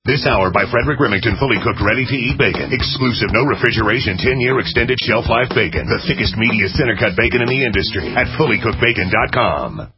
This hour by Frederick Remington, fully cooked, ready-to-eat bacon. Exclusive, no refrigeration, 10-year extended shelf life bacon. The thickest, meatiest, center-cut bacon in the industry at fullycookedbacon.com.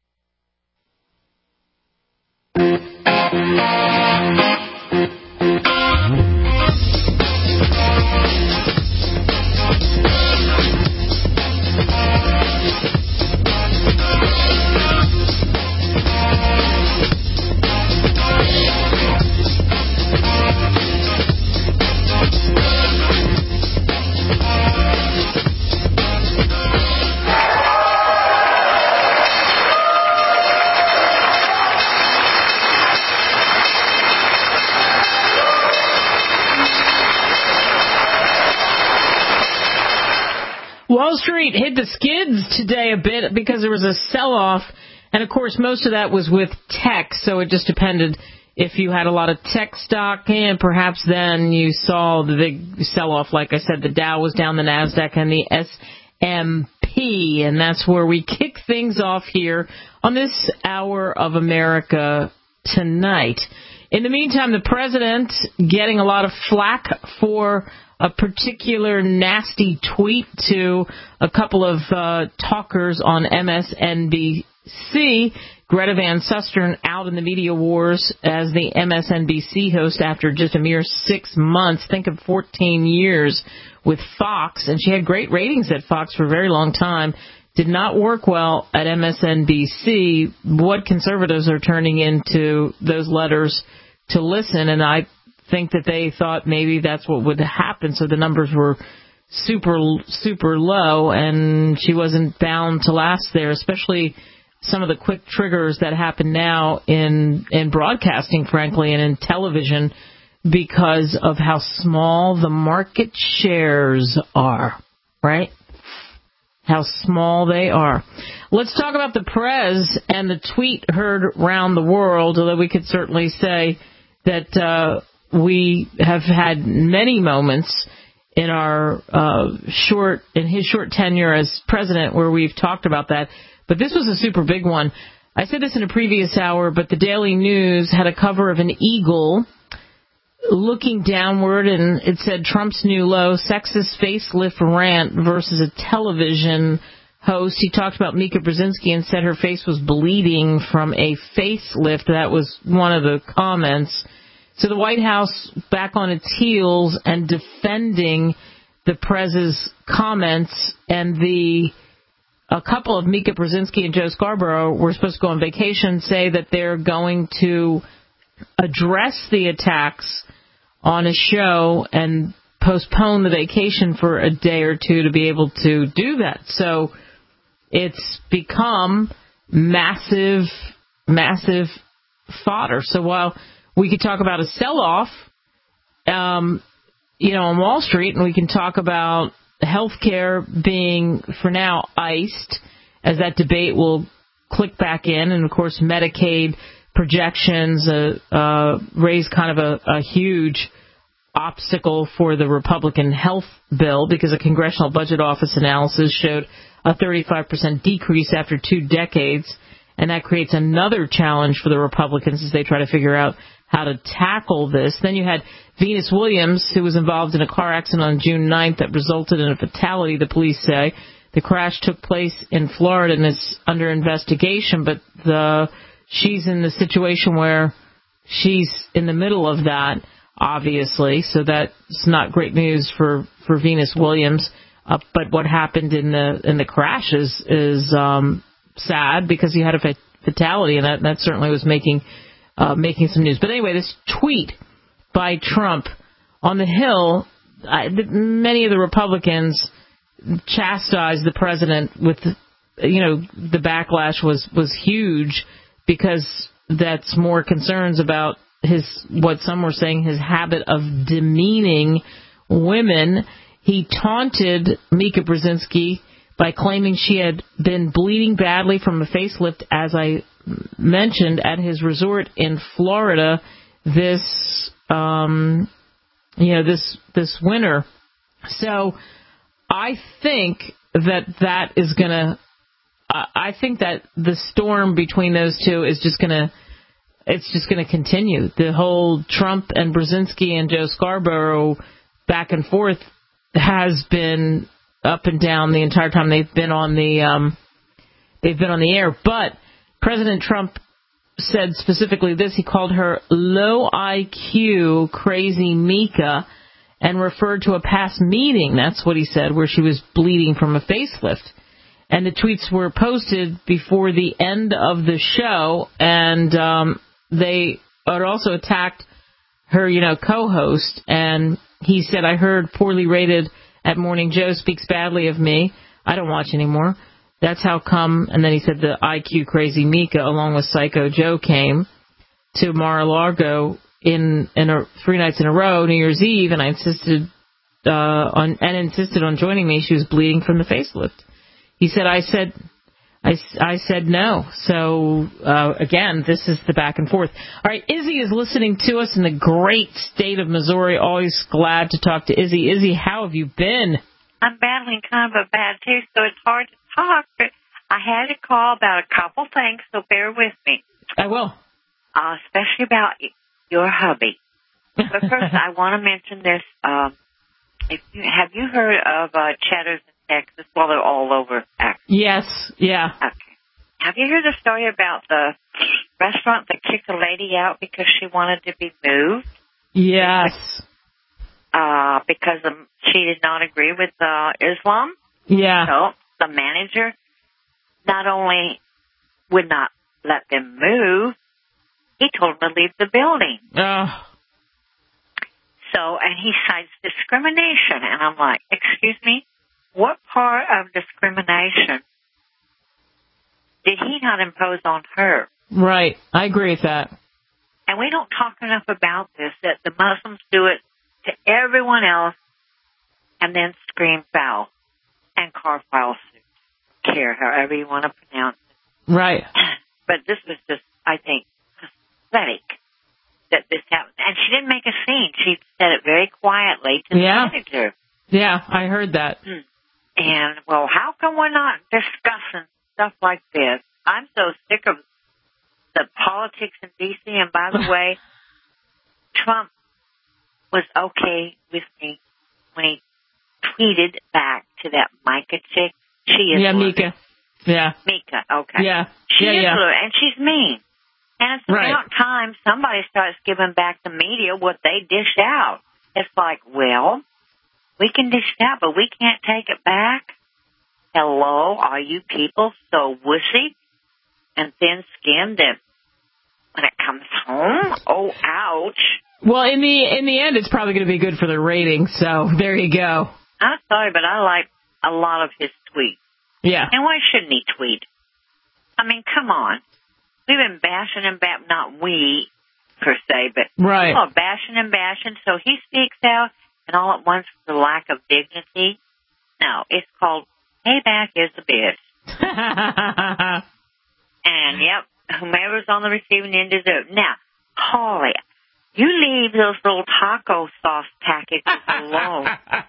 Wall Street hit the skids today a bit because there was a sell-off, and of course most of that was with tech, so it just depended if you had a lot of tech stock, and perhaps then you saw the big sell-off. Like I said, the Dow was down, the NASDAQ, and the S&P, and that's where we kick things off here on this Hour of America tonight. In the meantime, the president getting a lot of flack for a particular nasty tweet to a couple of talkers on MSNBC. Greta Van Susteren out in the media wars as the MSNBC host after just a mere 6 months. Think of 14 years with Fox, and she had great ratings at Fox for a very long time. Did not work well at MSNBC. What conservatives are turning into those letters to listen, and I think that they thought maybe that's what would happen, so the numbers were super low, and she wasn't bound to last there, especially some of the quick triggers that happen now in broadcasting, frankly, and in television because of how small the market shares are, right? How small they are. Let's talk about the Prez and the tweet heard around the world, although we could certainly say that we have had many moments in our in his short tenure as president where we've talked about that. But this was a super big one. I said this in a previous hour, but the Daily News had a cover of an eagle looking downward, and it said Trump's new low, sexist facelift rant versus a television host. He talked about Mika Brzezinski and said her face was bleeding from a facelift. That was one of the comments. So the White House back on its heels and defending the Prez's comments, and a couple of Mika Brzezinski and Joe Scarborough were supposed to go on vacation, say that they're going to address the attacks on a show and postpone the vacation for a day or two to be able to do that. So it's become massive fodder. So while we could talk about a sell-off, on Wall Street, and we can talk about healthcare being, for now, iced, as that debate will click back in, and of course Medicaid projections raise kind of a huge obstacle for the Republican health bill, because a Congressional Budget Office analysis showed a 35% decrease after 2 decades, and that creates another challenge for the Republicans as they try to figure out how to tackle this. Then you had Venus Williams, who was involved in a car accident on June 9th that resulted in a fatality, the police say. The crash took place in Florida and is under investigation, but she's in the situation where she's in the middle of that, obviously, so that's not great news for Venus Williams. But what happened in the crash is sad, because you had a fatality, and that certainly was making some news. But anyway, this tweet by Trump on the Hill, many of the Republicans chastised the president with, the backlash was huge, because that's more concerns about what some were saying, his habit of demeaning women. He taunted Mika Brzezinski by claiming she had been bleeding badly from a facelift, as I mentioned, at his resort in Florida this winter. So I think that is going to. I think that the storm between those two is just going to it's just going to continue. The whole Trump and Brzezinski and Joe Scarborough back and forth has been up and down the entire time they've been on the air. But President Trump said specifically this. He called her low IQ, crazy Mika, and referred to a past meeting, that's what he said, where she was bleeding from a facelift. And the tweets were posted before the end of the show, and they had also attacked her, co-host. And he said, I heard poorly rated at Morning Joe speaks badly of me. I don't watch anymore. That's how come. And then he said the IQ crazy Mika, along with Psycho Joe, came to Mar-a-Lago in 3 nights in a row, New Year's Eve, and I insisted on joining me. She was bleeding from the facelift. He said, I said no. So, again, this is the back and forth. All right, Izzy is listening to us in the great state of Missouri. Always glad to talk to Izzy. Izzy, how have you been? I'm battling kind of a bad tooth, so it's hard to talk, but I had to call about a couple things, so bear with me. I will. Especially about your hubby. But first, I want to mention this. Have you heard of Cheddar's in Texas? Well, they're all over, actually. Yes, yeah. Okay. Have you heard the story about the restaurant that kicked a lady out because she wanted to be moved? Yes. Because she did not agree with Islam? Yeah. So the manager not only would not let them move, he told them to leave the building. And he cites discrimination. And I'm like, excuse me, what part of discrimination did he not impose on her? Right. I agree with that. And we don't talk enough about this, that the Muslims do it to everyone else and then scream foul and car file suit, care, however you want to pronounce it. Right. But this was just, I think, pathetic that this happened. And she didn't make a scene. She said it very quietly to the manager. Yeah, I heard that. And, well, how come we're not discussing stuff like this? I'm so sick of the politics in D.C. And, by the way, Trump was okay with me when he tweeted back to that Mika chick. She is Mika. Yeah. Mika, okay. Yeah. She is and she's mean. And it's about time somebody starts giving back the media what they dished out. It's like, well, we can dish it out, but we can't take it back. Hello, are you people so wussy and thin-skinned that when it comes home, oh, ouch. Well, in the end, it's probably going to be good for the ratings, so there you go. I'm sorry, but I like a lot of his tweets. Yeah. And why shouldn't he tweet? I mean, come on. We've been bashing him back, not we, per se, but bashing and bashing. So he speaks out, and all at once, the lack of dignity. No, it's called payback is a bitch. And, yep, whomever's on the receiving end is it. Now, Holly, you leave those little taco sauce packages alone.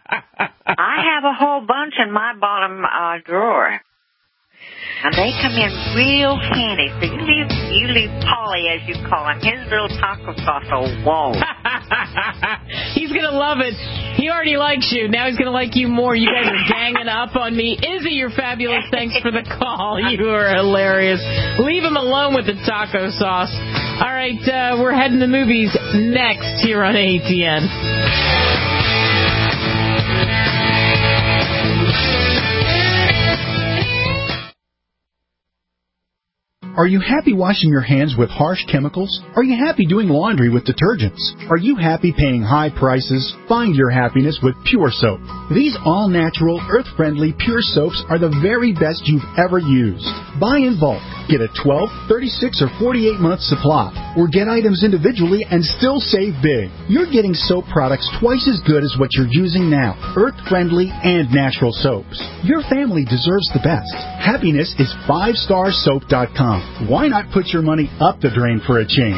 I have a whole bunch in my bottom drawer. And they come in real handy. So you leave Polly, as you call him, his little taco sauce alone. He's going to love it. He already likes you. Now he's going to like you more. You guys are ganging up on me. Izzy, you're fabulous. Thanks for the call. You are hilarious. Leave him alone with the taco sauce. All right, we're heading to movies next here on ATN. Are you happy washing your hands with harsh chemicals? Are you happy doing laundry with detergents? Are you happy paying high prices? Find your happiness with Pure Soap. These all-natural, earth-friendly Pure Soaps are the very best you've ever used. Buy in bulk. Get a 12, 36, or 48-month supply. Or get items individually and still save big. You're getting soap products twice as good as what you're using now. Earth-friendly and natural soaps. Your family deserves the best. Happiness is 5starsoap.com. Why not put your money up the drain for a change?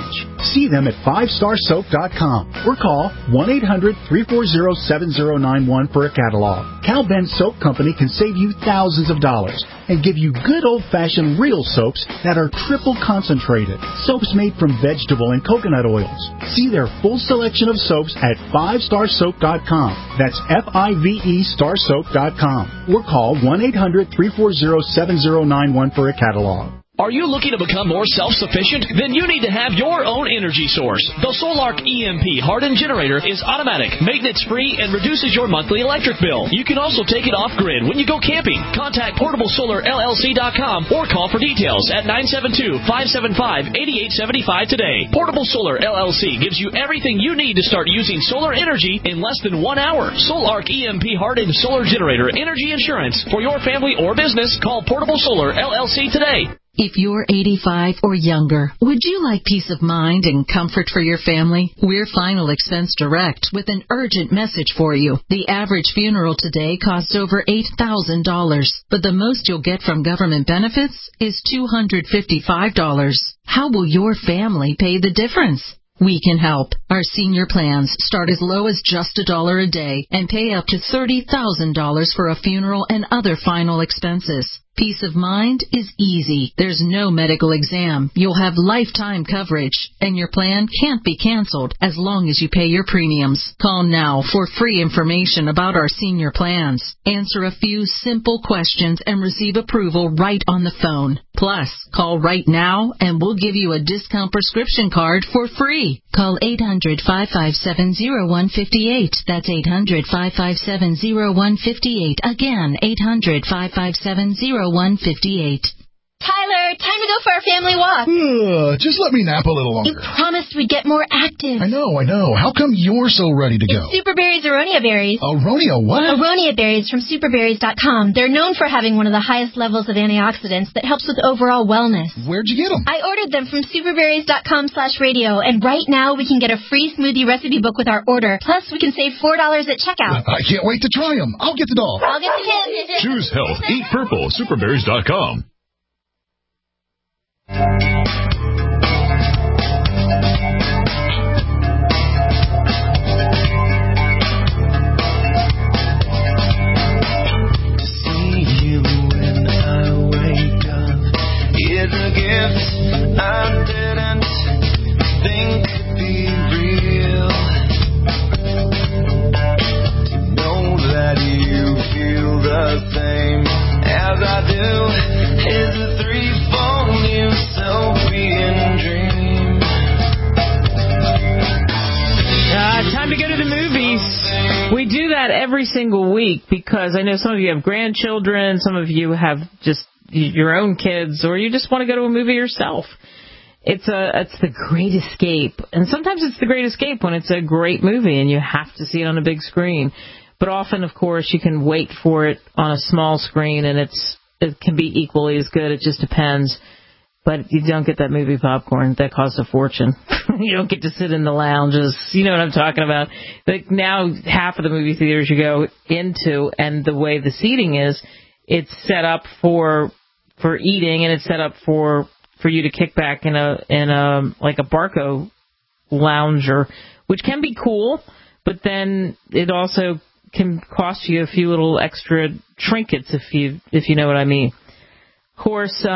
See them at 5starsoap.com or call 1-800-340-7091 for a catalog. Cal Ben Soap Company can save you thousands of dollars and give you good old-fashioned real soaps that are triple concentrated. Soaps made from vegetable and coconut oils. See their full selection of soaps at 5starsoap.com. That's F-I-V-E starsoap.com. Or call 1-800-340-7091 for a catalog. Are you looking to become more self-sufficient? Then you need to have your own energy source. The Solark EMP hardened generator is automatic, maintenance-free, and reduces your monthly electric bill. You can also take it off-grid when you go camping. Contact PortableSolarLLC.com or call for details at 972-575-8875 today. Portable Solar LLC gives you everything you need to start using solar energy in less than 1 hour. Solark EMP hardened solar generator energy insurance for your family or business. Call Portable Solar LLC today. If you're 85 or younger, would you like peace of mind and comfort for your family? We're Final Expense Direct with an urgent message for you. The average funeral today costs over $8,000, but the most you'll get from government benefits is $255. How will your family pay the difference? We can help. Our senior plans start as low as just $1 a day and pay up to $30,000 for a funeral and other final expenses. Peace of mind is easy. There's no medical exam. You'll have lifetime coverage, and your plan can't be canceled as long as you pay your premiums. Call now for free information about our senior plans. Answer a few simple questions and receive approval right on the phone. Plus, call right now and we'll give you a discount prescription card for free. Call 800-557-0158. That's 800-557-0158. Again, 800-557-0158. Tyler, time to go for our family walk. Just let me nap a little longer. You promised we'd get more active. I know. How come you're so ready to go? It's Superberry's Aronia berries. Aronia what? Aronia berries from superberries.com. They're known for having one of the highest levels of antioxidants that helps with overall wellness. Where'd you get them? I ordered them from superberries.com/radio, and right now we can get a free smoothie recipe book with our order. Plus, we can save $4 at checkout. I can't wait to try them. I'll get the doll. I'll get the kid. Choose health. Eat purple. Superberries.com. Time to go to the movies. We do that every single week because I know some of you have grandchildren, some of you have just your own kids, or you just want to go to a movie yourself. It's the great escape. And sometimes it's the great escape when it's a great movie and you have to see it on a big screen. But often, of course, you can wait for it on a small screen and it can be equally as good. It just depends. But you don't get that movie popcorn. That costs a fortune. You don't get to sit in the lounges. You know what I'm talking about. Like now, half of the movie theaters you go into, and the way the seating is, it's set up for eating, and it's set up for you to kick back in a like a Barco lounger, which can be cool, but then it also can cost you a few little extra trinkets if you know what I mean. Of course,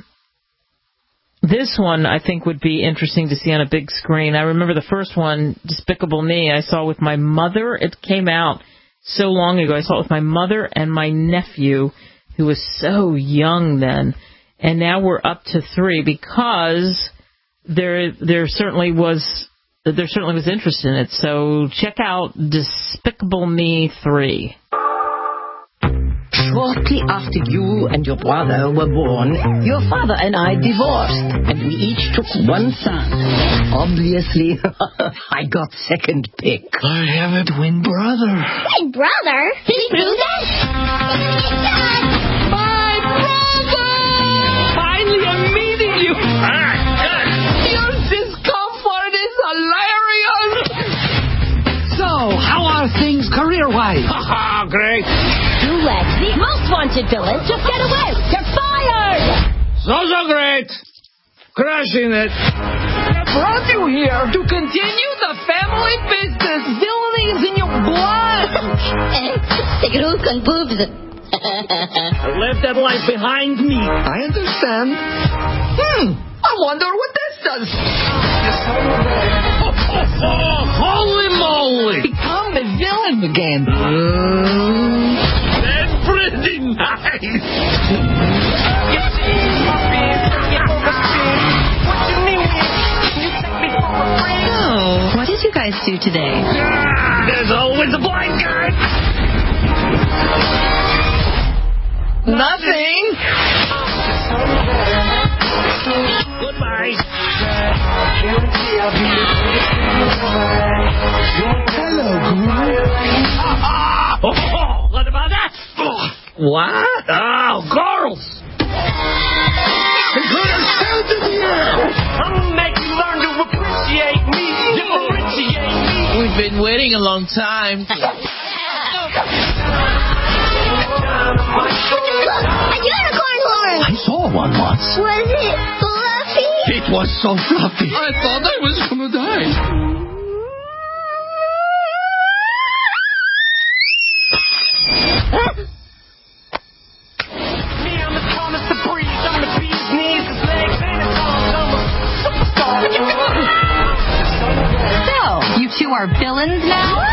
this one, I think, would be interesting to see on a big screen. I remember the first one, Despicable Me, I saw with my mother. It came out so long ago. I saw it with my mother and my nephew, who was so young then. And now we're up to 3 because there certainly was interest in it. So check out Despicable Me 3. Shortly after you and your brother were born, your father and I divorced, and we each took one son. Obviously, I got second pick. I have a twin brother. Twin brother? He blew that? My brother! Finally, I'm meeting you. Your discomfort is hilarious. So, how are things career-wise? Haha, great. You let the most wanted villain just get away. You're fired! So great. Crushing it. I brought you here to continue the family business. Villainy is in your blood. I left that life behind me. I understand. I wonder what this does. Holy moly! Become a villain again. That's pretty nice. Oh, what did you guys do today? There's always a blind guy. Nothing. Goodbye. Hello, Guru. What about that? What? Oh, girls. I'll make you learn to appreciate me. Differentiate me. We've been waiting a long time. A unicorn horn! I saw one once. Was it fluffy? It was so fluffy. I thought I was going to die. So, you two are villains now?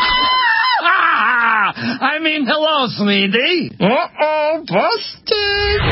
I mean, hello, Sneedy. Uh-oh, busted.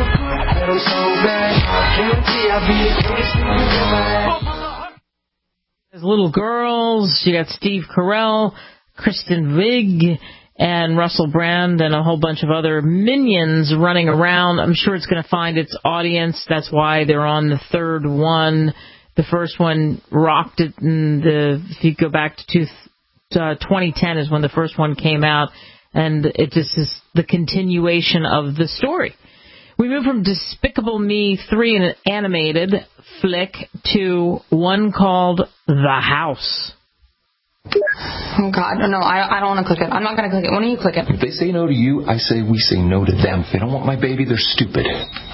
As little girls, you got Steve Carell, Kristen Wiig, and Russell Brand, and a whole bunch of other minions running around. I'm sure it's going to find its audience. That's why they're on the third one. The first one rocked it, and if you go back to 2010 is when the first one came out, and it just is the continuation of the story. We move from Despicable Me 3, an animated flick, to one called The House. Oh, God. No, I don't want to click it. I'm not going to click it. Why don't you click it? If they say no to you, I say we say no to them. If they don't want my baby, they're stupid.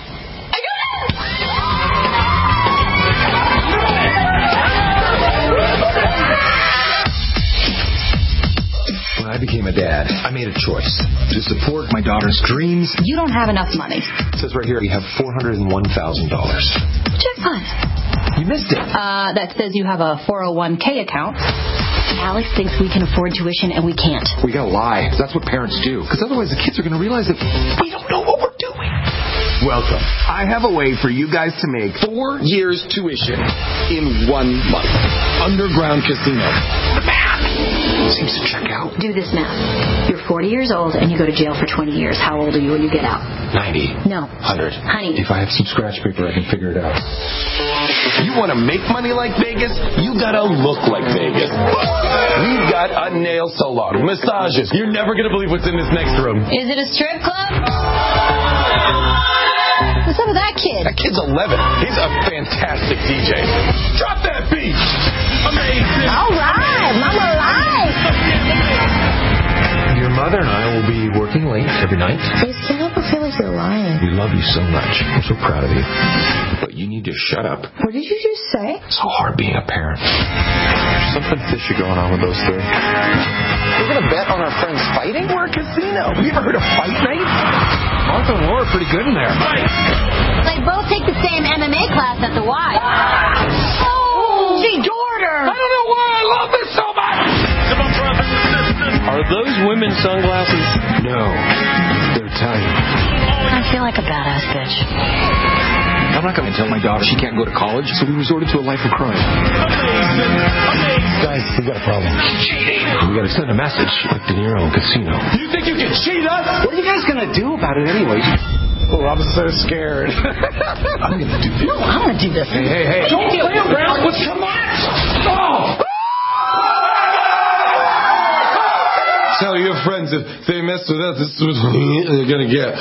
When I became a dad, I made a choice to support my daughter's dreams. You don't have enough money. It says right here you have $401,000. Jackpot. You missed it. That says you have a 401k account. Alex thinks we can afford tuition and we can't. We gotta lie. That's what parents do. Because otherwise the kids are gonna realize that we don't know what we're doing. Welcome. I have a way for you guys to make 4 years tuition in 1 month. Underground Casino. The math seems to check out. Do this math. You're 40 years old and you go to jail for 20 years. How old are you when you get out? 90. No. 100. Honey. If I have some scratch paper, I can figure it out. You want to make money like Vegas? You gotta look like Vegas. We've got a nail salon, massages. You're never gonna believe what's in this next room. Is it a strip club? What's up with that kid? That kid's 11. He's a fantastic DJ. Drop that beat! Amazing! All right, Mama Live! Your mother and I will be working late every night. I just can't help but feel like you're lying. We love you so much. I'm so proud of you. But you need to shut up. What did you just say? It's so hard being a parent. There's something fishy going on with those three. We're going to bet on our friends fighting? We're a casino. Have you ever heard of Fight Night? Martha and Laura are pretty good in there. They both take the same MMA class at the Y. Oh, she adored her. I don't know why I love this so much. Are those women's sunglasses? No. They're tiny. I feel like a badass bitch. I'm not going to tell my daughter she can't go to college, so we resorted to a life of crime. Guys, we got a problem. Cheating. We got to send a message like De Niro in Casino. You think you can cheat us? What are you guys going to do about it anyway? Oh, I'm so scared. I'm going to do this. No, I'm going to do this. Hey. Don't play around with your match. Oh! Tell your friends if they mess with us, this is what they're going to get.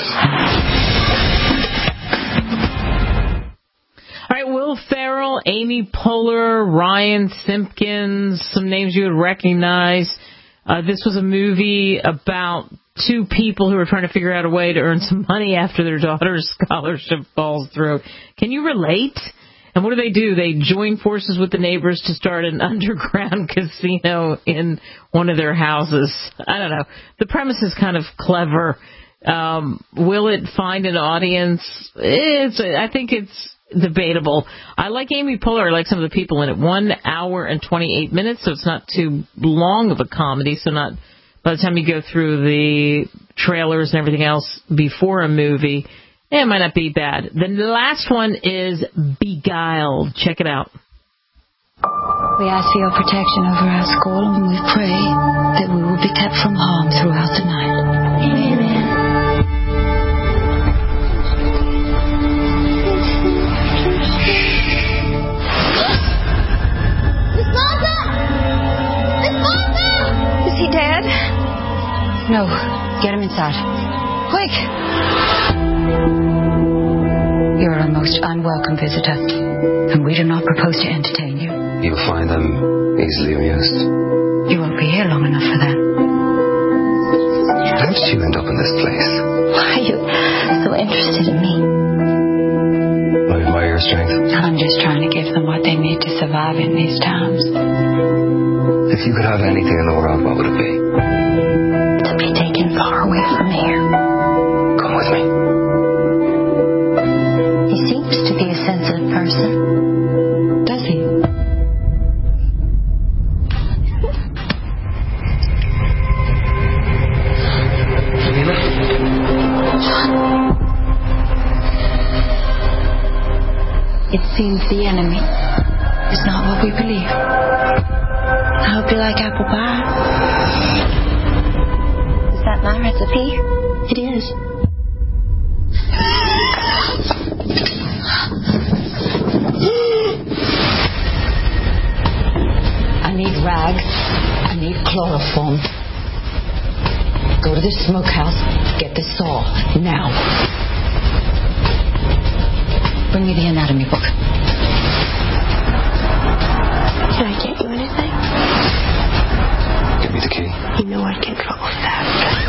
All right, Will Ferrell, Amy Poehler, Ryan Simpkins, some names you would recognize. This was a movie about two people who are trying to figure out a way to earn some money after their daughter's scholarship falls through. Can you relate? And what do? They join forces with the neighbors to start an underground casino in one of their houses. I don't know. The premise is kind of clever. Will it find an audience? I think it's debatable. I like Amy Poehler. I like some of the people in it. 1 hour and 28 minutes, so it's not too long of a comedy. So not by the time you go through the trailers and everything else before a movie, it might not be bad. The last one is Beguiled. Check it out. We ask for your protection over our school, and we pray that we will be kept from harm throughout the night. Amen. Miss Martha! Miss Martha! Is he dead? No. Get him inside. Quick! You're our most unwelcome visitor, and we do not propose to entertain you. You'll find them easily amused. You won't be here long enough for that. How did you end up in this place? Why are you so interested in me? I admire your strength. I'm just trying to give them what they need to survive in these times. If you could have anything in the world, what would it be? To be taken far away from here. Come with me. He seems to be a sensitive person. Does he? It seems the enemy is not what we believe. I hope you like apple pie. Is that my recipe? It is. I need rags. I need chloroform. Go to the smokehouse. Get the saw. Now. Bring me the anatomy book. Can I get you anything? Give me the key. You know I'd get in trouble for that.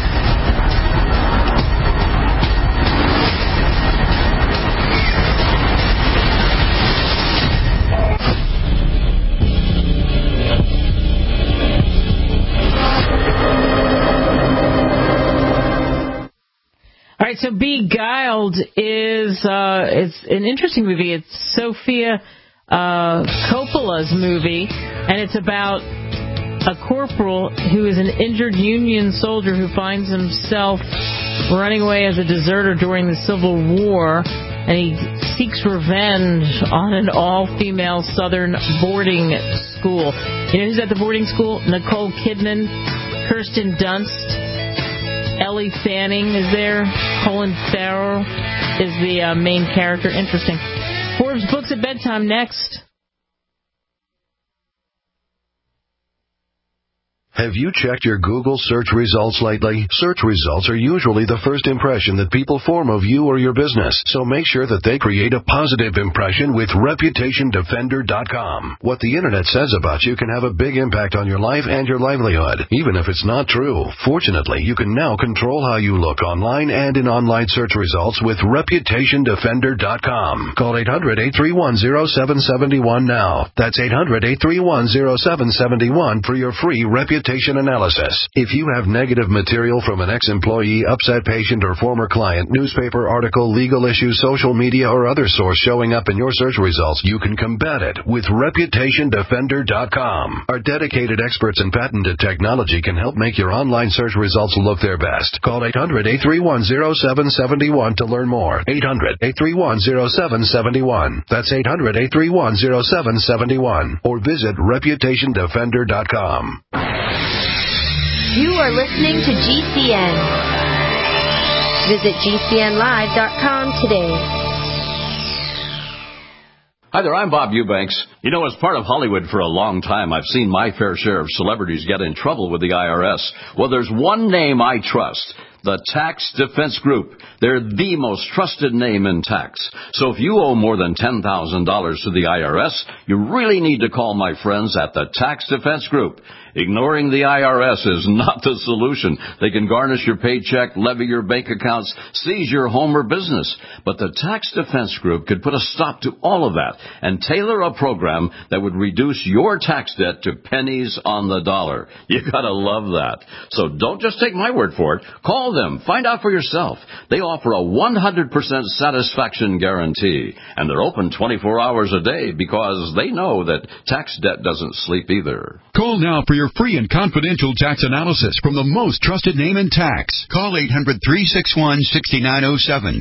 All right, so Beguiled is it's an interesting movie. It's Sofia Coppola's movie, and it's about a corporal who is an injured Union soldier who finds himself running away as a deserter during the Civil War, and he seeks revenge on an all-female Southern boarding school. You know who's at the boarding school? Nicole Kidman, Kirsten Dunst, Ellie Fanning is there. Colin Farrell is the main character. Interesting. Forbes Books at Bedtime next. Have you checked your Google search results lately? Search results are usually the first impression that people form of you or your business, so make sure that they create a positive impression with ReputationDefender.com. What the Internet says about you can have a big impact on your life and your livelihood, even if it's not true. Fortunately, you can now control how you look online and in online search results with ReputationDefender.com. Call 800-831-0771 now. That's 800-831-0771 for your free reputation analysis. If you have negative material from an ex-employee, upset patient, or former client, newspaper article, legal issue, social media, or other source showing up in your search results, you can combat it with ReputationDefender.com. Our dedicated experts in patented technology can help make your online search results look their best. Call 800-831-0771 to learn more. 800-831-0771. That's 800-831-0771. Or visit ReputationDefender.com. You are listening to GCN. Visit GCNlive.com today. Hi there, I'm Bob Eubanks. You know, as part of Hollywood for a long time, I've seen my fair share of celebrities get in trouble with the IRS. Well, there's one name I trust. The Tax Defense Group. They're the most trusted name in tax. So if you owe more than $10,000 to the IRS, you really need to call my friends at the Tax Defense Group. Ignoring the IRS is not the solution. They can garnish your paycheck, levy your bank accounts, seize your home or business. But the Tax Defense Group could put a stop to all of that and tailor a program that would reduce your tax debt to pennies on the dollar. You gotta love that. So don't just take my word for it. Call them. Find out for yourself. They offer a 100% satisfaction guarantee. And they're open 24 hours a day because they know that tax debt doesn't sleep either. Call now for your free and confidential tax analysis from the most trusted name in tax. Call 800-361-6907.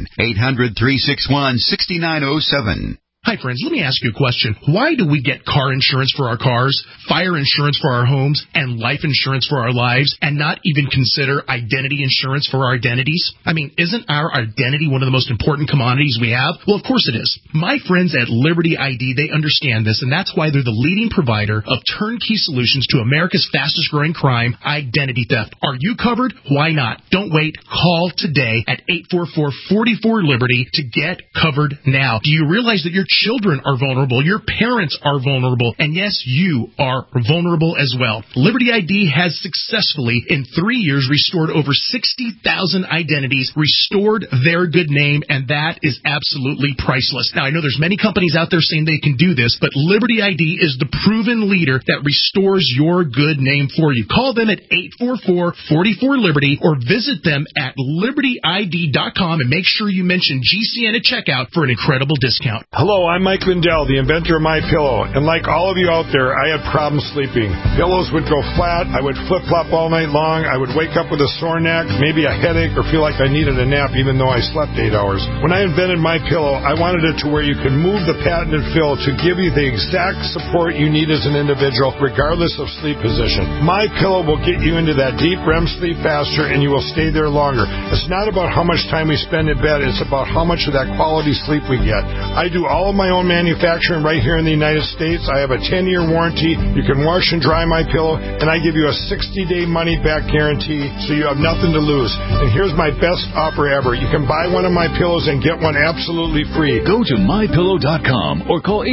800-361-6907. Hi, friends. Let me ask you a question. Why do we get car insurance for our cars, fire insurance for our homes, and life insurance for our lives, and not even consider identity insurance for our identities? I mean, isn't our identity one of the most important commodities we have? Well, of course it is. My friends at Liberty ID, they understand this, and that's why they're the leading provider of turnkey solutions to America's fastest-growing crime, identity theft. Are you covered? Why not? Don't wait. Call today at 844-44-LIBERTY to get covered now. Do you realize that your children are vulnerable, your parents are vulnerable, and yes, you are vulnerable as well. Liberty ID has successfully, in 3 years, restored over 60,000 identities, restored their good name, and that is absolutely priceless. Now, I know there's many companies out there saying they can do this, but Liberty ID is the proven leader that restores your good name for you. Call them at 844-44-LIBERTY or visit them at libertyid.com and make sure you mention GCN at checkout for an incredible discount. Hello, I'm Mike Lindell, the inventor of MyPillow, and like all of you out there, I had problems sleeping. Pillows would go flat, I would flip-flop all night long, I would wake up with a sore neck, maybe a headache, or feel like I needed a nap even though I slept 8 hours. When I invented MyPillow, I wanted it to where you can move the patented fill to give you the exact support you need as an individual, regardless of sleep position. MyPillow will get you into that deep REM sleep faster, and you will stay there longer. It's not about how much time we spend in bed, it's about how much of that quality sleep we get. I do all of my own manufacturing right here in the United States. I have a 10-year warranty. You can wash and dry my pillow, and I give you a 60-day money-back guarantee, so you have nothing to lose. And here's my best offer ever. You can buy one of my pillows and get one absolutely free. Go to MyPillow.com or call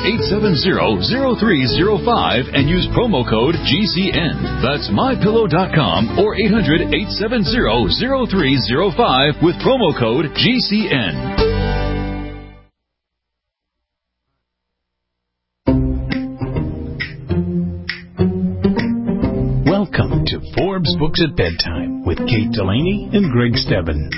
800-870-0305 and use promo code GCN. That's MyPillow.com or 800-870-0305 with promo code GCN. Welcome to Forbes Books at Bedtime with Kate Delaney and Greg Stebbin.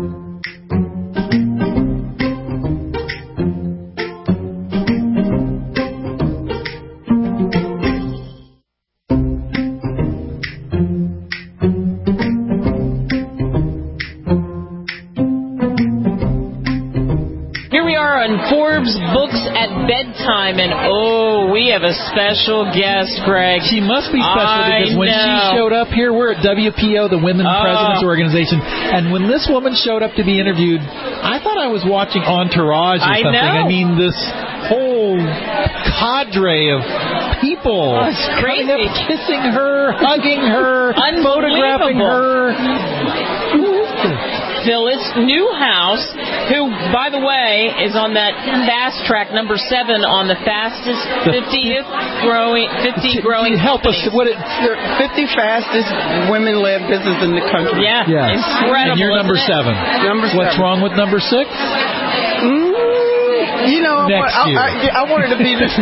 Forbes Books at Bedtime, and we have a special guest, Greg. She must be special because when she showed up here, we're at WPO, the Women Presidents Organization, and when this woman showed up to be interviewed, I thought I was watching Entourage or something. I mean, this whole cadre of people coming up, kissing her, hugging her, photographing her. Phyllis Newhouse, who, by the way, is on that fast track, number 7 on the fastest 50 growing. Help us. What 50 fastest women-led business in the country. Yeah, incredible. And you're number 7. Number 7. What's wrong with number 6? You know, I wanted to be this.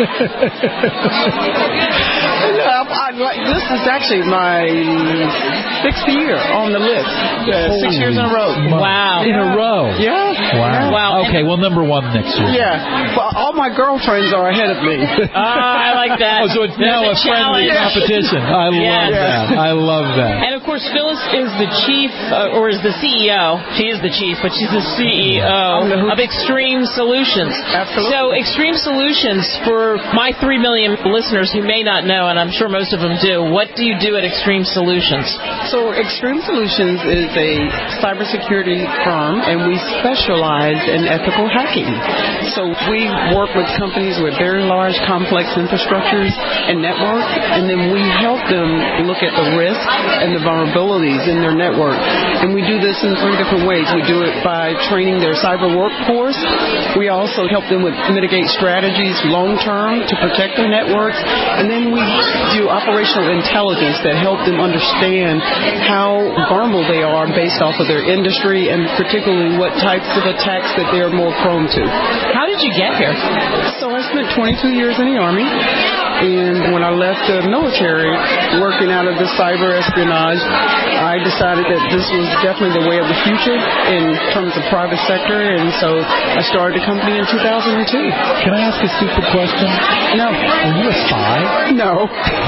This is actually my 6th year on the list. 6 years in a row. Wow. In a row? Yeah. Wow. Okay, well, number 1 next year. Yeah. Well, all my girlfriends are ahead of me. I like that. So it's now a friendly competition. I love that. I love that. And, of course, Phyllis is the chief, or is the CEO. She is the chief, but she's the CEO of Extreme Solutions. Absolutely. So Extreme Solutions, for my 3 million listeners who may not know, and I'm sure most of them do, what do you do at Extreme Solutions? So Extreme Solutions is a cybersecurity firm, and we specialize legalized and ethical hacking. So we work with companies with very large, complex infrastructures and network, and then we help them look at the risks and the vulnerabilities in their network. And we do this in 3 different ways. We do it by training their cyber workforce. We also help them with mitigate strategies long-term to protect their networks. And then we do operational intelligence that help them understand how vulnerable they are based off of their industry and particularly what types of attacks that they're more prone to. How did you get here? So I spent 22 years in the Army. And when I left the military, working out of the cyber espionage, I decided that this was definitely the way of the future in terms of private sector, and so I started a company in 2002. Can I ask a stupid question? No. Were you a spy? No.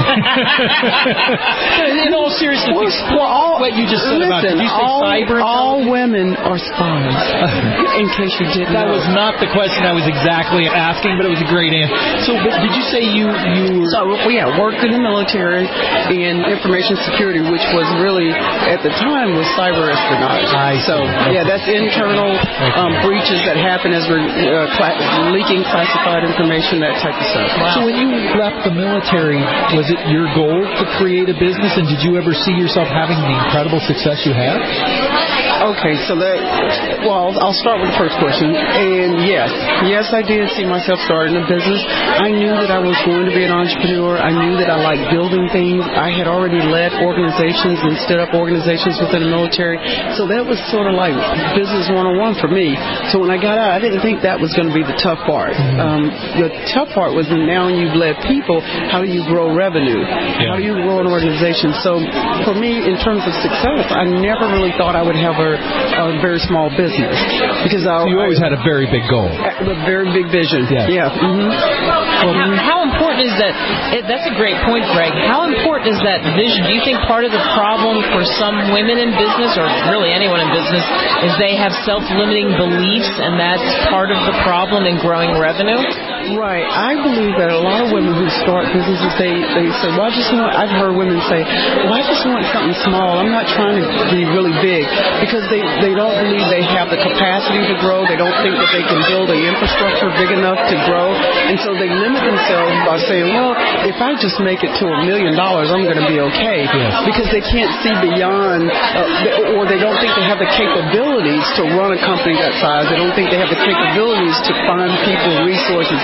In all seriousness, what you just said about it. Did you say cyber? All women are spies, in case you didn't know. That was not the question I was exactly asking, but it was a great answer. So, but did you say you worked in the military in information security, which was really, at the time, was cyber espionage. That's internal breaches that happen as we're leaking classified information, that type of stuff. Wow. So when you left the military, was it your goal to create a business, and did you ever see yourself having the incredible success you had? Okay, so I'll start with the first question. And yes, I did see myself starting a business. I knew that I was going to be an entrepreneur. I knew that I liked building things. I had already led organizations and stood up organizations within the military. So that was sort of like business 101 for me. So when I got out, I didn't think that was going to be the tough part. The tough part was now when you've led people, how do you grow revenue? How do you grow an organization? So for me, in terms of success, I never really thought I would have a very small business, because you always had a very big goal, a very big vision. How important is that? That's a great point, Greg. How important is that vision? Do you think part of the problem for some women in business, or really anyone in business, is they have self-limiting beliefs, and that's part of the problem in growing revenue? Right. I believe that a lot of women who start businesses, they say, well, I've heard women say, well, I just want something small. I'm not trying to be really big, because they don't believe they have the capacity to grow. They don't think that they can build an infrastructure big enough to grow. And so they limit themselves by saying, well, if I just make it to $1 million, I'm going to be okay. Because they can't see beyond, or they don't think they have the capabilities to run a company that size. They don't think they have the capabilities to find people, resources.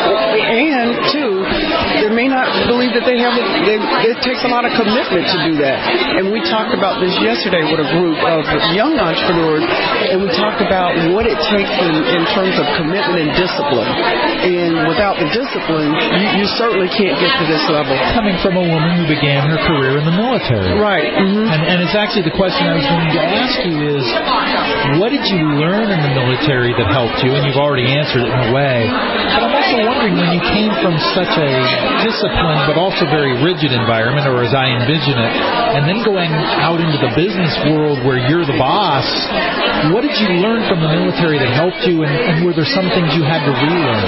And, two, they may not believe that it takes a lot of commitment to do that. And we talked about this yesterday with a group of young entrepreneurs, and we talked about what it takes in terms of commitment and discipline. And without the discipline, you certainly can't get to this level. Coming from a woman who began her career in the military. Right. And it's actually the question I was going to ask you is, what did you learn in the military that helped you? And you've already answered it in a way. But I'm also wondering, when you came from such a disciplined but also very rigid environment, or as I envision it, and then going out into the business world where you're the boss, what did you learn from the military that helped you, and were there some things you had to relearn?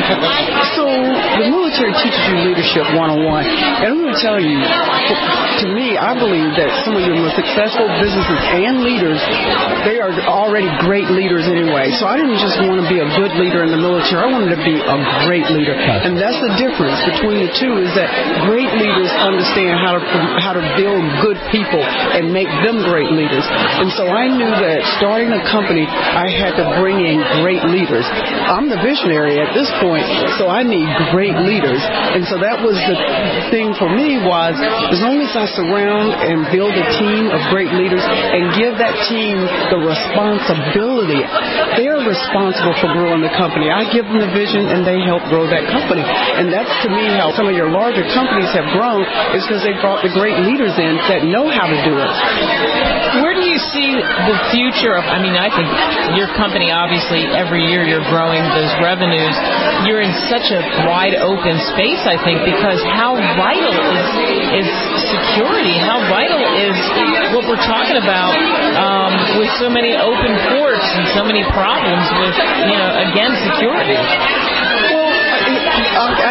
So the military teaches you leadership 101. And I'm going to tell you, to me, I believe that some of your most successful businesses and leaders, they are already great leaders anyway. So I didn't just want to be a good leader in the military. I wanted to be a great leader. And that's the difference between the two, is that great leaders understand how to build good people and make them great leaders. And so I knew that starting a company, I had to bring in great leaders. I'm the visionary at this point, so I need great leaders. And so that was the thing for me, was as long as I surround and build a team of great leaders and give that team the responsibility, they're responsible for growing the company. I give them the vision and they help grow that company. And that's, to me, how some of your larger companies have grown, is because they brought the great leaders in that know how to do it. Where do you see the future of, I think your company, obviously, every year you're growing those revenues. You're in such a wide open space, I think, because how vital is security? How vital is what we're talking about with so many open ports and so many problems with, again, security? I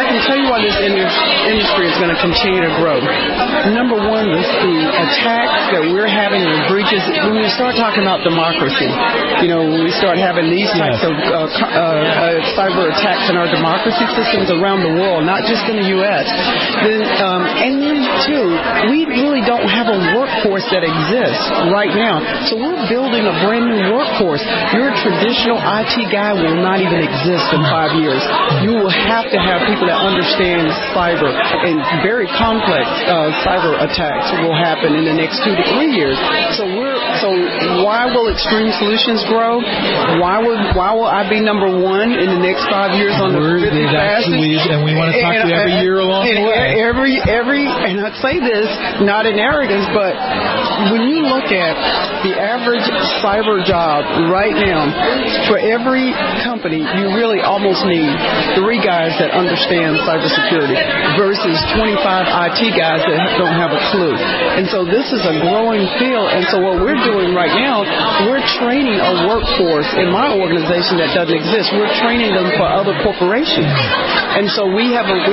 can tell you why this industry is going to continue to grow. Number one, the attacks that we're having and breaches, when we start talking about democracy, when we start having these types of cyber attacks in our democracy systems around the world, not just in the U.S., then, and then, too, we really don't have a workforce that exists right now. So we're building a brand new workforce. Your traditional IT guy will not even exist in 5 years. You will have to have people that understand cyber, and very complex cyber attacks will happen in the next 2 to 3 years. So why will Extreme Solutions grow? Why will I be number one in the next 5 years on the 50 fastest? And we want to talk to you every year along the way. And I say this not in arrogance, but when you look at the average cyber job right now, for every company, you really almost need 3 guys that understand cybersecurity versus 25 IT guys that don't have a clue. And so this is a growing field. And so what we're doing right now, we're training a workforce in my organization that doesn't exist. We're training them for other corporations. And so we have a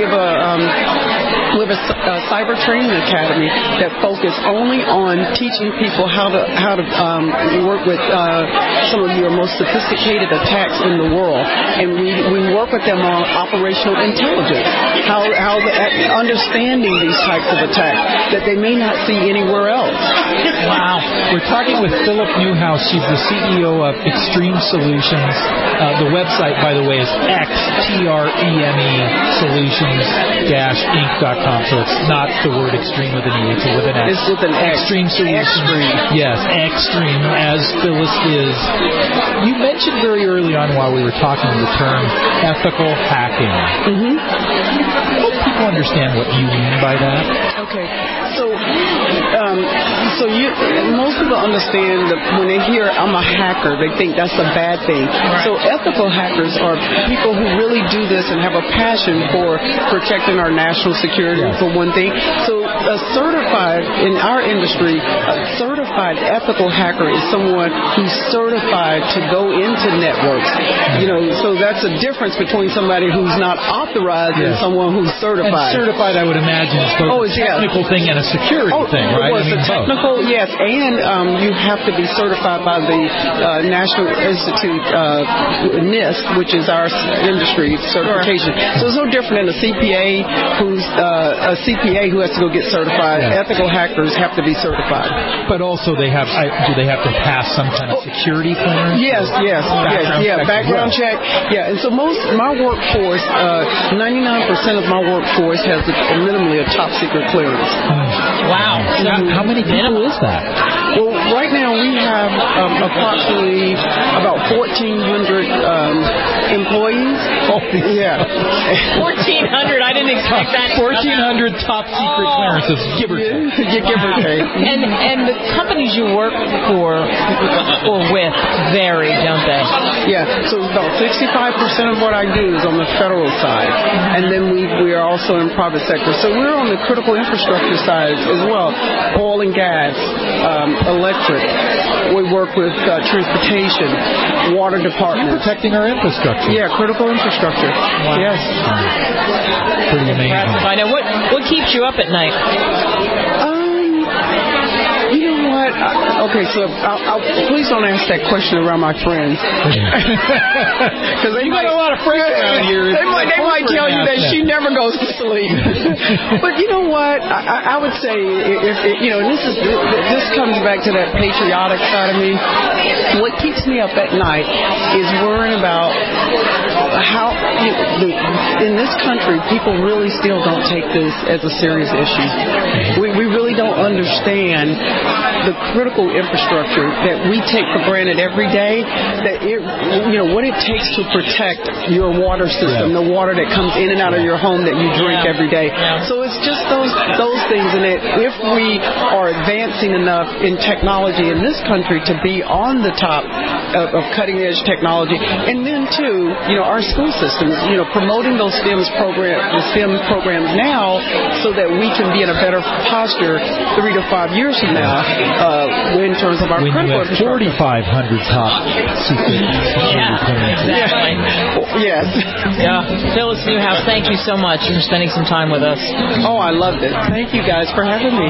cyber training academy that focus only on teaching people how to work with some of your most sophisticated attacks in the world. And we work with them on operational intelligence, how understanding these types of attacks that they may not see anywhere else. Wow. We're talking with Philip Newhouse. She's the CEO of Extreme Solutions. The website, by the way, is XTREME Solutions-Inc.com. So it's not the word extreme with an E, it's with an X. It's with an X. Extreme Solutions. Extreme. Yes, extreme, as Phyllis is. You mentioned very early on while we were talking the term ethical hacking. Mm-hmm. Help people understand what you mean by that. Okay. So most people understand that when they hear I'm a hacker, they think that's a bad thing. Right. So ethical hackers are people who really do this and have a passion for protecting our national security, for one thing. So in our industry, a certified ethical hacker is someone who's certified to go into networks. So that's a difference between somebody who's not authorized and someone who's certified. And certified, I would imagine, is both a technical thing and a security thing, right? Well, it's a technical, yes, and you have to be certified by the National Institute, NIST, which is our industry certification. Sure. So it's no different than a CPA who has to go get certified. Yeah. Ethical hackers have to be certified. But also do they have to pass some kind of security clearance? Yes. Background check. Yeah, and so my workforce, 99% of my workforce has minimally a top secret clearance. Wow. So how many people is that? Well, right now we have approximately about 1,400 employees. Oh, yeah. 1,400. I didn't expect that. 1,400 top secret clearances, give or take. Give or take. And the companies you work for or with vary, don't they? Yeah. So about 65% of what I do is on the federal side, and then we are also in private sector. So we're on the critical infrastructure side as well, oil and gas, electric. We work with transportation, water department. You're protecting our infrastructure. Yeah, critical infrastructure. Wow. Yes. Pretty amazing. I know. What keeps you up at night? You know what? Okay, so please don't ask that question around my friends. Because you got a lot of friends around here. They might tell you that she never goes to sleep. But you know what? I would say, this comes back to that patriotic side of me. What keeps me up at night is worrying about how, in this country, people really still don't take this as a serious issue. We really don't understand the critical infrastructure that we take for granted every day, what it takes to protect your water system, the water that comes in and out of your home that you drink every day. So it's just those things, and if we are advancing enough in technology in this country to be on the top of cutting edge technology, and then too, our school systems, promoting those STEM programs now, so that we can be in a better posture 3 to 5 years from now. In terms of our critical infrastructure. 4,500 top secret Exactly. Yes. Yeah. Phyllis Newhouse, thank you so much for spending some time with us. Oh, I loved it. Thank you guys for having me.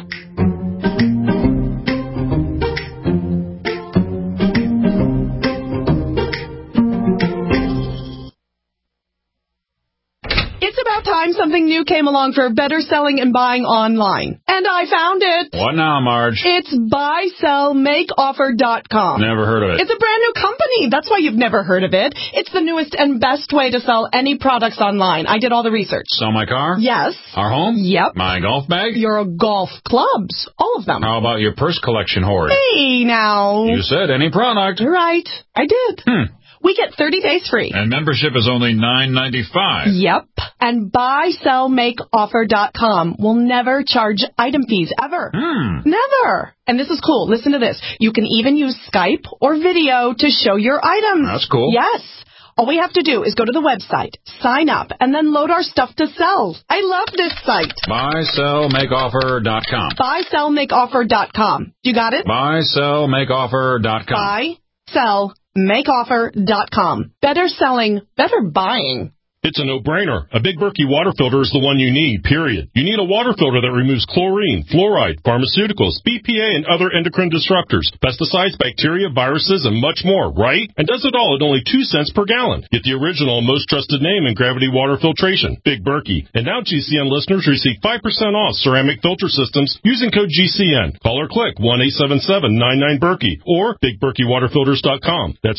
It's about time something new came along for better selling and buying online. And I found it. What now, Marge? It's buysellmakeoffer.com. Never heard of it. It's a brand new company. That's why you've never heard of it. It's the newest and best way to sell any products online. I did all the research. Sell my car? Yes. Our home? Yep. My golf bag? Your golf clubs. All of them. How about your purse collection hoard? Hey, now. You said any product. Right. I did. We get 30 days free. And membership is only $9.95. Yep. And buysellmakeoffer.com will never charge item fees, ever. Never. And this is cool. Listen to this. You can even use Skype or video to show your items. That's cool. Yes. All we have to do is go to the website, sign up, and then load our stuff to sell. I love this site. Buysellmakeoffer.com. Buysellmakeoffer.com. You got it? Buysellmakeoffer.com. Buysellmakeoffer.com. Better selling, better buying. It's a no-brainer. A Big Berkey water filter is the one you need, period. You need a water filter that removes chlorine, fluoride, pharmaceuticals, BPA, and other endocrine disruptors, pesticides, bacteria, viruses, and much more, right? And does it all at only 2 cents per gallon. Get the original and most trusted name in gravity water filtration, Big Berkey. And now GCN listeners receive 5% off ceramic filter systems using code GCN. Call or click 1-877-99-BERKEY or BigBerkeyWaterFilters.com. That's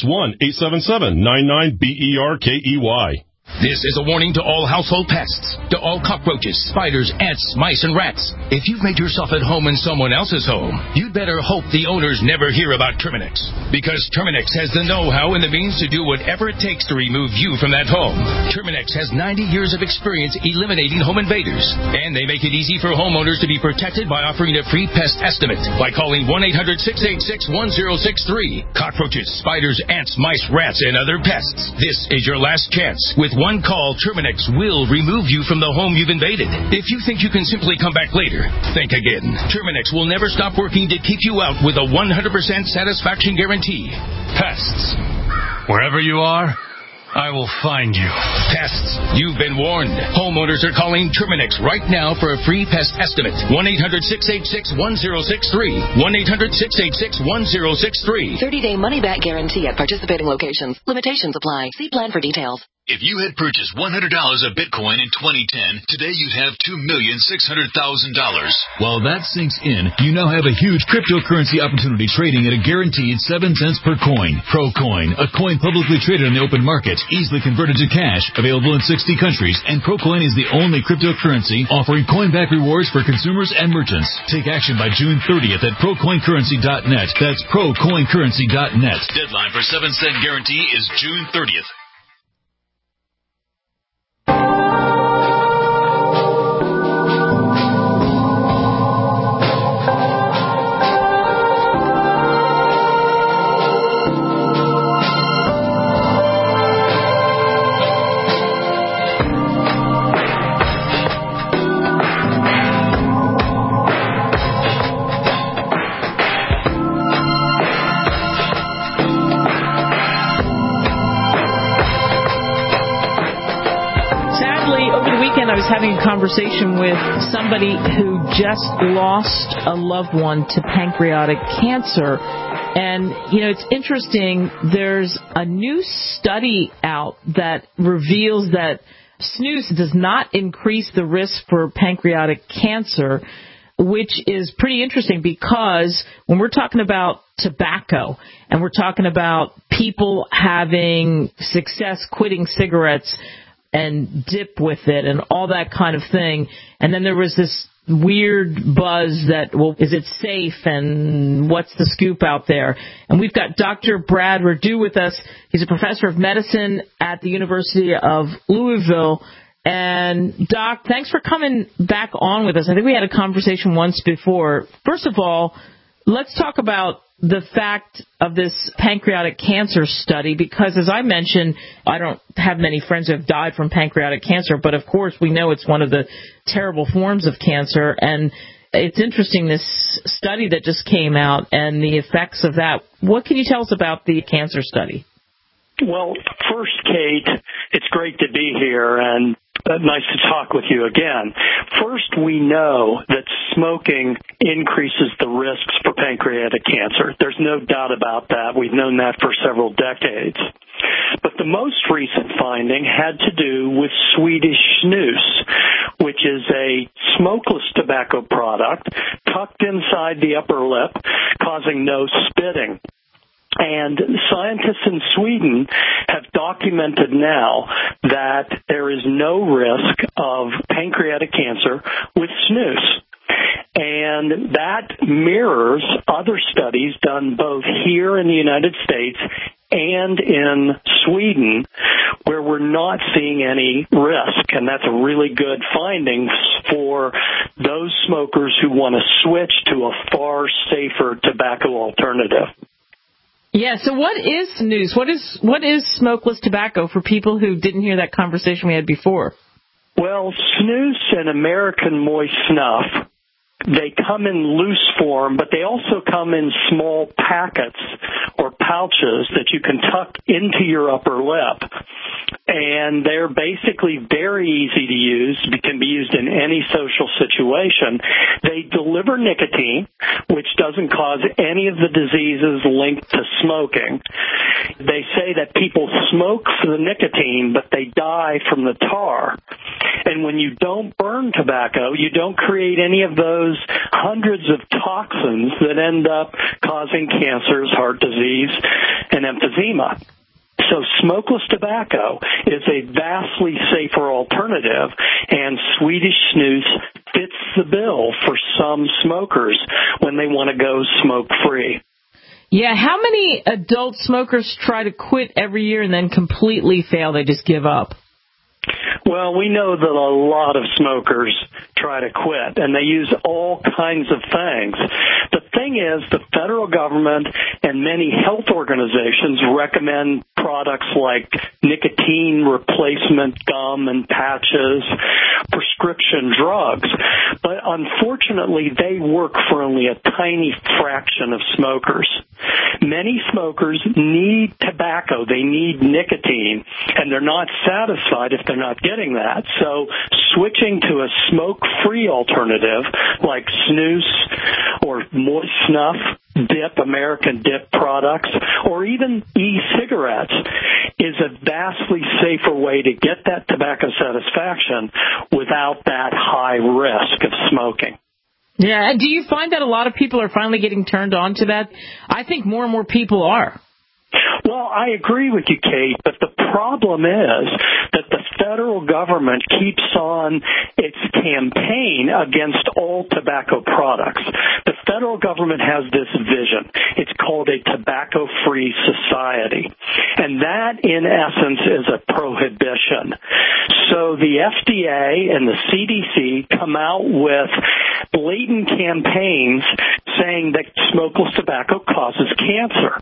1-877-99-BERKEY. This is a warning to all household pests, to all cockroaches, spiders, ants, mice, and rats. If you've made yourself at home in someone else's home, you'd better hope the owners never hear about Terminix. Because Terminix has the know-how and the means to do whatever it takes to remove you from that home. Terminix has 90 years of experience eliminating home invaders. And they make it easy for homeowners to be protected by offering a free pest estimate by calling 1-800-686-1063. Cockroaches, spiders, ants, mice, rats, and other pests. This is your last chance. With one call, Terminix will remove you from the home you've invaded. If you think you can simply come back later, think again. Terminix will never stop working to keep you out with a 100% satisfaction guarantee. Pests. Wherever you are, I will find you. Pests, you've been warned. Homeowners are calling Terminix right now for a free pest estimate. 1-800-686-1063. 1-800-686-1063. 30-day money-back guarantee at participating locations. Limitations apply. See plan for details. If you had purchased $100 of Bitcoin in 2010, today you'd have $2,600,000. While that sinks in, you now have a huge cryptocurrency opportunity trading at a guaranteed 7 cents per coin. ProCoin, a coin publicly traded on the open market, easily converted to cash, available in 60 countries, and ProCoin is the only cryptocurrency offering coin-back rewards for consumers and merchants. Take action by June 30th at ProCoinCurrency.net. That's ProCoinCurrency.net. Deadline for 7-cent guarantee is June 30th. I was having a conversation with somebody who just lost a loved one to pancreatic cancer. And, you know, it's interesting. There's a new study out that reveals that snus does not increase the risk for pancreatic cancer, which is pretty interesting because when we're talking about tobacco and we're talking about people having success quitting cigarettes and dip with it and all that kind of thing. And then there was this weird buzz that, well, is it safe and what's the scoop out there? And we've got Dr. Brad Radu with us. He's a professor of medicine at the University of Louisville. And Doc, thanks for coming back on with us. I think we had a conversation once before. First of all, let's talk about the fact of this pancreatic cancer study, because as I mentioned, I don't have many friends who have died from pancreatic cancer, but of course we know it's one of the terrible forms of cancer. And It's interesting, this study that just came out and the effects of that. What can you tell us about the cancer study? Well, first, Kate, it's great to be here and nice to talk with you again. First, we know that smoking increases the risks for pancreatic cancer. There's no doubt about that. We've known that for several decades. But the most recent finding had to do with Swedish snus, which is a smokeless tobacco product tucked inside the upper lip, causing no spitting. And scientists in Sweden have documented now that there is no risk of pancreatic cancer with snus. And that mirrors other studies done both here in the United States and in Sweden, where we're not seeing any risk. And that's a really good finding for those smokers who want to switch to a far safer tobacco alternative. Yeah, so what is snus? What is smokeless tobacco for people who didn't hear that conversation we had before? Well, snus and American moist snuff, they come in loose form, but they also come in small packets or pouches that you can tuck into your upper lip. And they're basically very easy to use, can be used in any social situation. They deliver nicotine, which doesn't cause any of the diseases linked to smoking. They say that people smoke for the nicotine, but they die from the tar. And when you don't burn tobacco, you don't create any of those hundreds of toxins that end up causing cancers, heart disease, and emphysema. So smokeless tobacco is a vastly safer alternative, and Swedish snus fits the bill for some smokers when they want to go smoke-free. Yeah, how many adult smokers try to quit every year and then completely fail? They just give up? Well, we know that a lot of smokers try to quit, and they use all kinds of things. The thing is, the federal government and many health organizations recommend products like nicotine replacement gum and patches, prescription drugs, but unfortunately they work for only a tiny fraction of smokers. Many smokers need tobacco, they need nicotine, and they're not satisfied if they're not getting that. So switching to a smoke-free alternative like snus or moist snuff, dip, American dip products, or even e-cigarettes is a vastly safer way to get that tobacco satisfaction without that high risk of smoking. Yeah, and do you find that a lot of people are finally getting turned on to that? I think more and more people are. Well, I agree with you, Kate, but the problem is that the federal government keeps on its campaign against all tobacco products. The federal government has this vision. It's called a tobacco-free society, and that, in essence, is a prohibition. So the FDA and the CDC come out with blatant campaigns saying that smokeless tobacco causes cancer.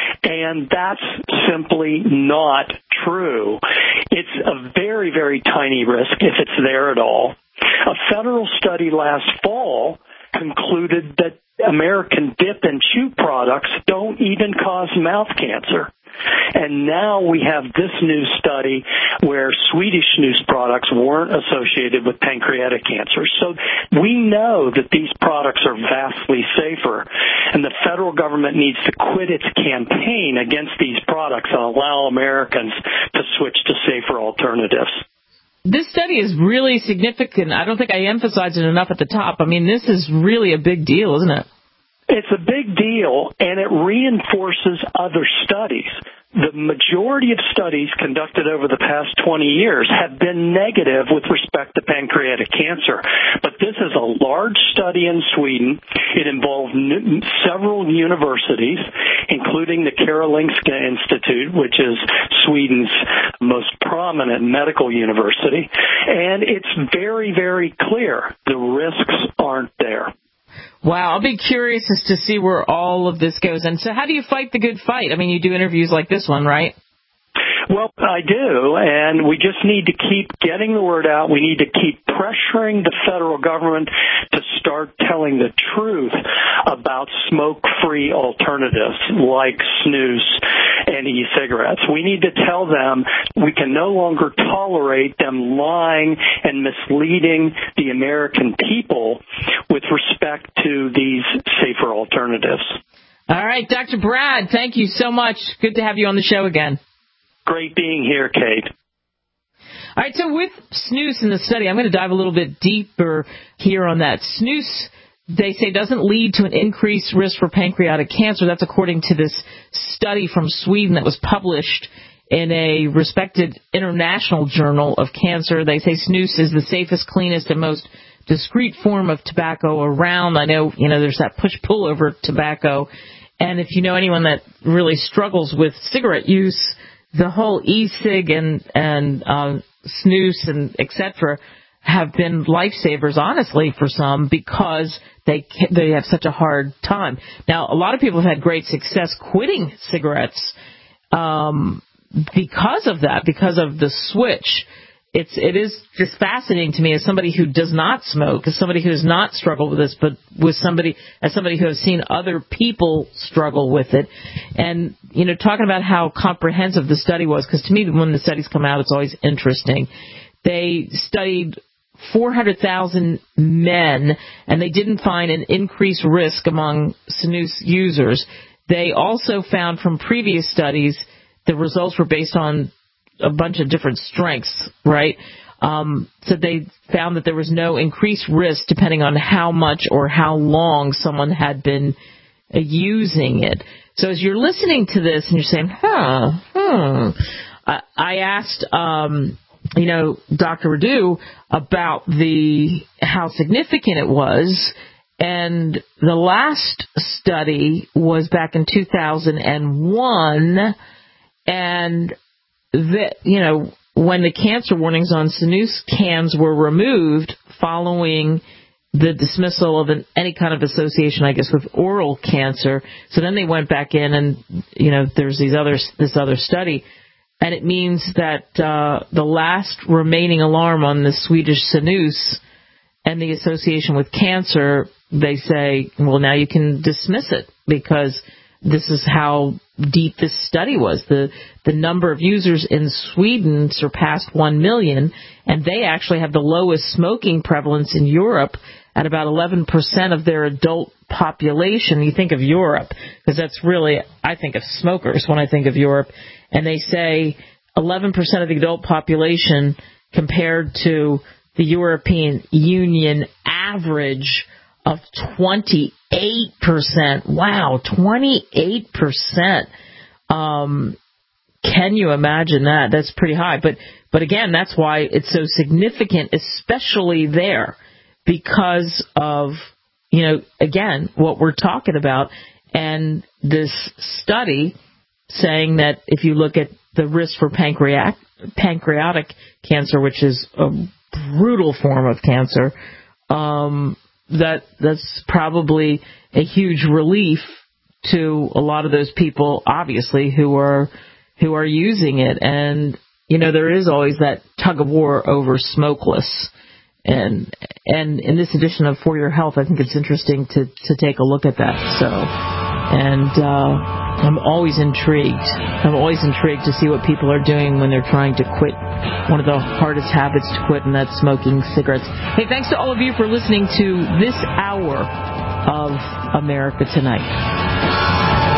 And that's simply not true. It's a very, very tiny risk if it's there at all. A federal study last fall concluded that American dip and chew products don't even cause mouth cancer. And now we have this new study where Swedish snus products weren't associated with pancreatic cancer. So we know that these products are vastly safer, and the federal government needs to quit its campaign against these products and allow Americans to switch to safer alternatives. This study is really significant. I don't think I emphasized it enough at the top. I mean, this is really a big deal, isn't it? It's a big deal, and it reinforces other studies. The majority of studies conducted over the past 20 years have been negative with respect to pancreatic cancer. But this is a large study in Sweden. It involved several universities, including the Karolinska Institute, which is Sweden's most prominent medical university. And it's very, very clear the risks aren't there. Wow, I'll be curious as to see where all of this goes. And so how do you fight the good fight? I mean, you do interviews like this one, right? Well, I do, and we just need to keep getting the word out. We need to keep pressuring the federal government to start telling the truth about smoke-free alternatives like snus and e-cigarettes. We need to tell them we can no longer tolerate them lying and misleading the American people with respect to these safer alternatives. All right, Dr. Brad, thank you so much. Good to have you on the show again. Great being here, Kate. All right, so with snus in the study, I'm going to dive a little bit deeper here on that. Snus, they say, doesn't lead to an increased risk for pancreatic cancer. That's according to this study from Sweden that was published in a respected international journal of cancer. They say snus is the safest, cleanest, and most discreet form of tobacco around. I know, there's that push-pull over tobacco. And if you know anyone that really struggles with cigarette use, the whole e-cig and snus and et cetera have been lifesavers, honestly, for some because they have such a hard time. Now, a lot of people have had great success quitting cigarettes because of that, because of the switch. It is just fascinating to me as somebody who does not smoke, as somebody who has not struggled with this, but as somebody who has seen other people struggle with it. And, talking about how comprehensive the study was, because to me, when the studies come out, it's always interesting. They studied 400,000 men, and they didn't find an increased risk among snus users. They also found from previous studies the results were based on a bunch of different strengths, right? So they found that there was no increased risk depending on how much or how long someone had been using it. So as you're listening to this and you're saying, I asked, Dr. Radu about how significant it was, and the last study was back in 2001, and when the cancer warnings on snus cans were removed following the dismissal of any kind of association, I guess, with oral cancer. So then they went back in and, there's this other study. And it means that the last remaining alarm on the Swedish snus and the association with cancer, they say, well, now you can dismiss it because this is how deep this study was. The number of users in Sweden surpassed 1 million, and they actually have the lowest smoking prevalence in Europe at about 11% of their adult population. You think of Europe, because that's really, I think of smokers when I think of Europe, and they say 11% of the adult population compared to the European Union average of 28%. Wow, 28%. Can you imagine that? That's pretty high. But again, that's why it's so significant, especially there, because of, again, what we're talking about. And this study saying that if you look at the risk for pancreatic cancer, which is a brutal form of cancer, that's probably a huge relief to a lot of those people, obviously, who are using it. And there is always that tug of war over smokeless. And in this edition of For Your Health, I think it's interesting to take a look at that. So, I'm always intrigued. I'm always intrigued to see what people are doing when they're trying to quit one of the hardest habits to quit, and that's smoking cigarettes. Hey, thanks to all of you for listening to this hour of America Tonight.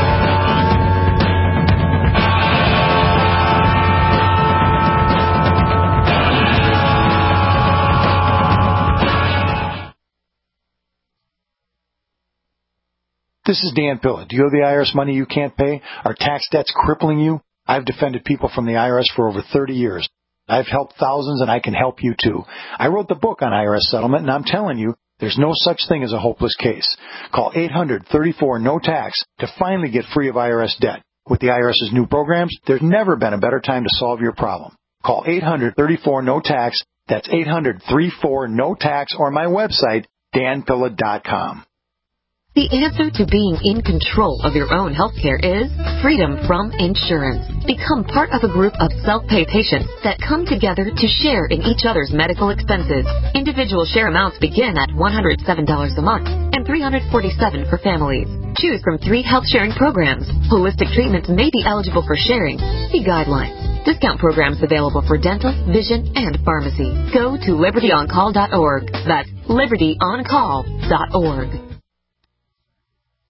This is Dan Pilla. Do you owe the IRS money you can't pay? Are tax debts crippling you? I've defended people from the IRS for over 30 years. I've helped thousands, and I can help you too. I wrote the book on IRS settlement, and I'm telling you, there's no such thing as a hopeless case. Call 800-34-NO-TAX to finally get free of IRS debt. With the IRS's new programs, there's never been a better time to solve your problem. Call 800-34-NO-TAX. That's 800-34-NO-TAX, or my website, danpilla.com. The answer to being in control of your own healthcare is freedom from insurance. Become part of a group of self-pay patients that come together to share in each other's medical expenses. Individual share amounts begin at $107 a month and $347 for families. Choose from 3 health-sharing programs. Holistic treatments may be eligible for sharing. See guidelines. Discount programs available for dental, vision, and pharmacy. Go to libertyoncall.org. That's libertyoncall.org.